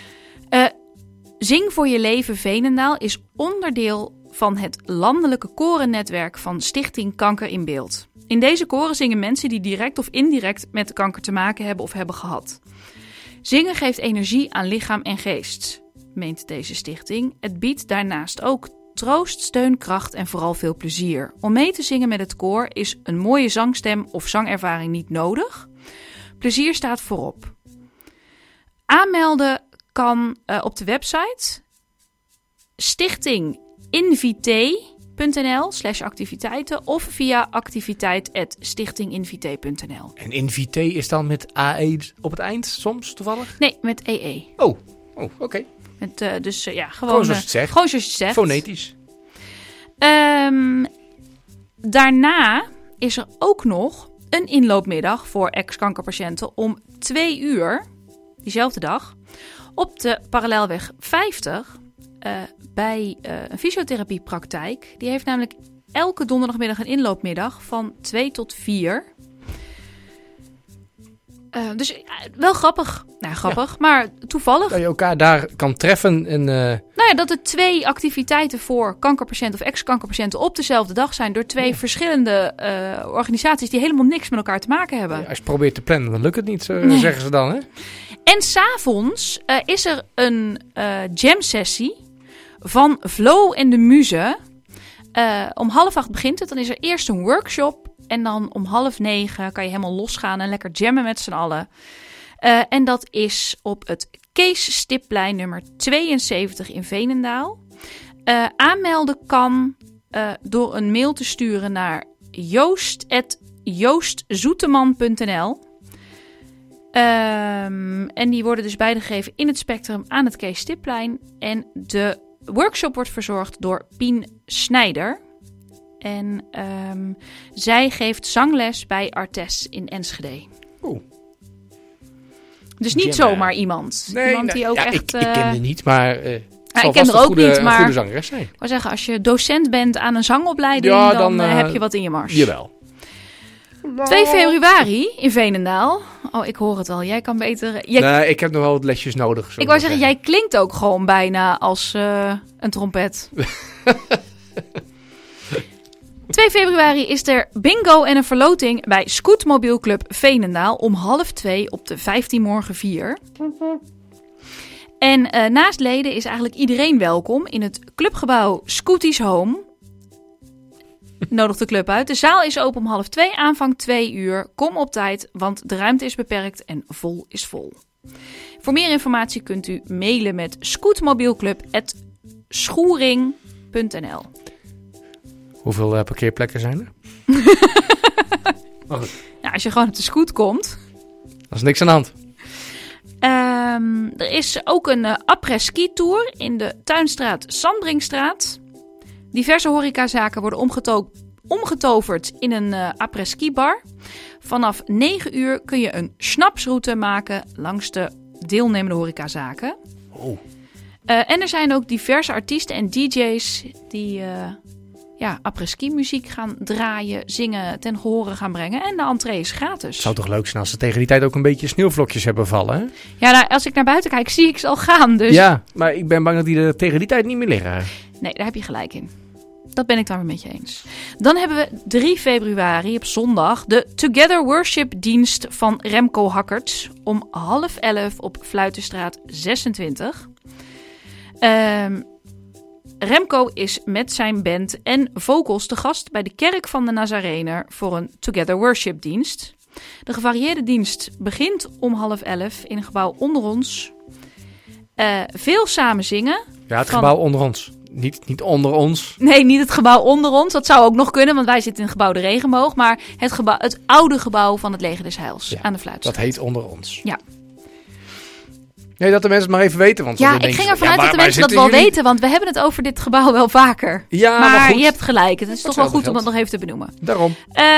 Zing voor je leven Veenendaal is onderdeel van het landelijke korennetwerk van Stichting Kanker in Beeld. In deze koren zingen mensen die direct of indirect met kanker te maken hebben of hebben gehad. Zingen geeft energie aan lichaam en geest, meent deze stichting. Het biedt daarnaast ook troost, steun, kracht en vooral veel plezier. Om mee te zingen met het koor is een mooie zangstem of zangervaring niet nodig. Plezier staat voorop. Aanmelden kan op de website stichtinginvité.nl/activiteiten of via activiteit@stichtinginvité.nl. En invité is dan met AE op het eind soms toevallig? Nee, met EE. Oh, oké. Dus ja, Gewoon zoals je het zegt. Fonetisch. Daarna is er ook nog een inloopmiddag voor ex-kankerpatiënten om 2:00, diezelfde dag, op de Parallelweg 50 bij een fysiotherapiepraktijk. Die heeft namelijk elke donderdagmiddag een inloopmiddag van 2 tot 4. Dus wel grappig. Nou, grappig, maar toevallig. Dat je elkaar daar kan treffen. En, Nou ja, dat er 2 activiteiten voor kankerpatiënten of ex-kankerpatiënten op dezelfde dag zijn. Door 2 verschillende organisaties die helemaal niks met elkaar te maken hebben. Als je probeert te plannen, dan lukt het niet, zeggen ze dan. Hè? En 's avonds is er een jam sessie van Flow en de Muze. Om 7:30 begint het. Dan is er eerst een workshop. En dan om 8:30 kan je helemaal losgaan en lekker jammen met z'n allen. En dat is op het Kees Stipplein nummer 72 in Veenendaal. Aanmelden kan door een mail te sturen naar joost@joostzoeteman.nl. En die worden dus beide gegeven in het Spectrum aan het Kees Stipplein. En de workshop wordt verzorgd door Pien Snijder. En zij geeft zangles bij Artes in Enschede. Oeh. Dus niet zomaar iemand. Nee, iemand die ook echt... Ik ken die niet, maar ik ken er ook niet, maar een goede zangeres zijn. Ik wou zeggen, als je docent bent aan een zangopleiding, dan heb je wat in je mars. Jawel. 2 februari in Veenendaal. Oh, ik hoor het al. Jij kan beter... Nee, ik heb nog wel wat lesjes nodig. Ik wou zeggen, jij klinkt ook gewoon bijna als een trompet. 2 februari is er bingo en een verloting bij Scootmobielclub Veenendaal om 1:30 op de 15 morgen 4. En naast leden is eigenlijk iedereen welkom in het clubgebouw Scooties Home. Nodig de club uit. De zaal is open om 1:30, aanvang 2:00. Kom op tijd, want de ruimte is beperkt en vol is vol. Voor meer informatie kunt u mailen met scootmobielclub@schoering.nl. Hoeveel parkeerplekken zijn er? Nou, als je gewoon op de scoot komt. Dat is niks aan de hand. Er is ook een après-ski tour in de Tuinstraat Sandringstraat. Diverse horecazaken worden omgetoverd in een après-ski bar. Vanaf 9:00 kun je een schnapsroute maken langs de deelnemende horecazaken. Oh. En er zijn ook diverse artiesten en DJ's die après-ski muziek gaan draaien, zingen, ten gehore gaan brengen. En de entree is gratis. Het zou toch leuk zijn als ze tegen die tijd ook een beetje sneeuwvlokjes hebben vallen, hè? Ja, nou, als ik naar buiten kijk, zie ik ze al gaan. Dus... Ja, maar ik ben bang dat die er tegen die tijd niet meer liggen. Nee, daar heb je gelijk in. Dat ben ik dan weer met je eens. Dan hebben we 3 februari op zondag de Together Worship dienst van Remco Hakkerts om 10:30 op Fluitenstraat 26. Remco is met zijn band en vocals te gast bij de Kerk van de Nazarener voor een Together Worship dienst. De gevarieerde dienst begint om 10:30 in een gebouw onder ons. Veel samen zingen. Ja, het gebouw onder ons. niet onder ons. Nee, niet het gebouw onder ons. Dat zou ook nog kunnen, want wij zitten in het gebouw De Regenboog. Maar het oude gebouw van het Leger des Heils aan de Fluitstraat. Dat heet onder ons. Ja. Nee, dat de mensen het maar even weten. Want ja, ik ging ervan uit dat de mensen dat wel weten, want we hebben het over dit gebouw wel vaker. Ja, maar goed. Je hebt gelijk. Het is toch wel goed om dat nog even te benoemen. Daarom.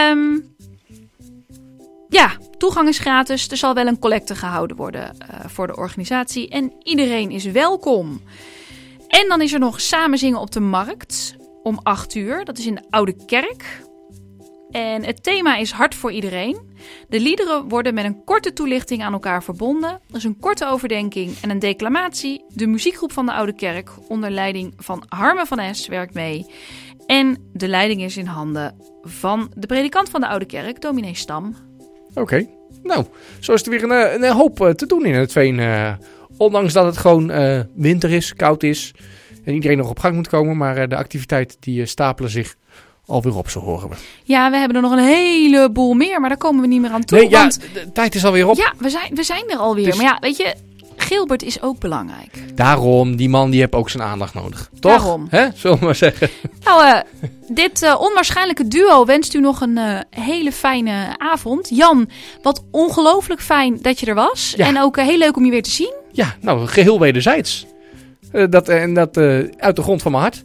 Ja, toegang is gratis. Er zal wel een collecte gehouden worden voor de organisatie. En iedereen is welkom. En dan is er nog samen zingen op de markt om 8:00. Dat is in de Oude Kerk. En het thema is Hart voor iedereen. De liederen worden met een korte toelichting aan elkaar verbonden. Er is een korte overdenking en een declamatie. De muziekgroep van de Oude Kerk onder leiding van Harme van Es werkt mee. En de leiding is in handen van de predikant van de Oude Kerk, dominee Stam. Oké. Nou, zo is er weer een hoop te doen in het Veen. Ondanks dat het gewoon winter is, koud is. En iedereen nog op gang moet komen. Maar de activiteiten die stapelen zich alweer op, zo horen we. Ja, we hebben er nog een heleboel meer, maar daar komen we niet meer aan toe. Nee, want de tijd is alweer op. Ja, we zijn er alweer. Dus maar ja, weet je, Gilbert is ook belangrijk. Daarom, die man die heeft ook zijn aandacht nodig. Toch? Daarom. Hè? Zullen we maar zeggen. Nou, dit onwaarschijnlijke duo wenst u nog een hele fijne avond. Jan, wat ongelooflijk fijn dat je er was. Ja. En ook heel leuk om je weer te zien. Ja, nou, geheel wederzijds. Dat uit de grond van mijn hart.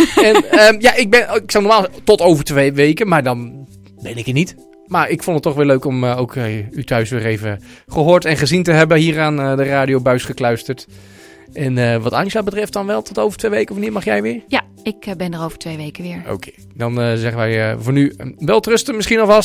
Ik zou normaal tot over 2 weken, maar dan ben ik er niet. Maar ik vond het toch weer leuk om ook u thuis weer even gehoord en gezien te hebben. Hier aan de radiobuis gekluisterd. En wat Anja betreft dan wel tot over 2 weken. Wanneer mag jij weer? Ja, ik ben er over 2 weken weer. Oké, dan zeggen wij voor nu welterusten misschien alvast.